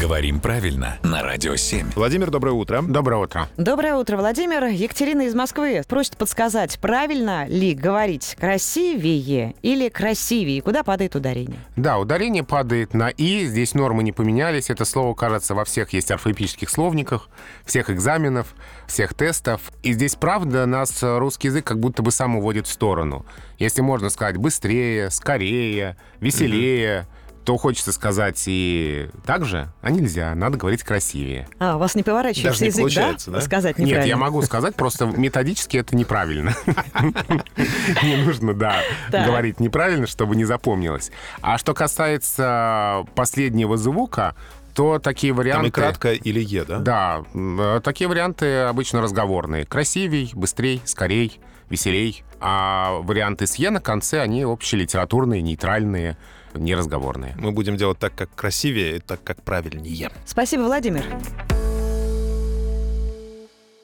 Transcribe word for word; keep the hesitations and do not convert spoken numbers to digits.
Говорим правильно на Радио семь. Владимир, доброе утро. Доброе утро. Доброе утро, Владимир. Екатерина из Москвы просит подсказать, правильно ли говорить красивее или красивее? Куда падает ударение? Да, ударение падает на «и». Здесь нормы не поменялись. Это слово, кажется, во всех есть орфоэпических словниках, всех экзаменов, всех тестов. И здесь, правда, нас русский язык как будто бы сам уводит в сторону. Если можно сказать быстрее, скорее, веселее, mm-hmm. то хочется сказать и так же, а нельзя. Надо говорить красивее. А, у вас не поворачивается Даже не язык, да? да? Сказать Нет, неправильно. я могу сказать, просто методически это неправильно. Не нужно, да, говорить неправильно, чтобы не запомнилось. А что касается последнего звука, то такие варианты... Там и кратко или «е», да? Да, такие варианты обычно разговорные. Красивей, быстрей, скорей, веселей. А варианты с «е» на конце, они общелитературные, нейтральные, неразговорные. Мы будем делать так, как красивее, и так, как правильнее. Спасибо, Владимир.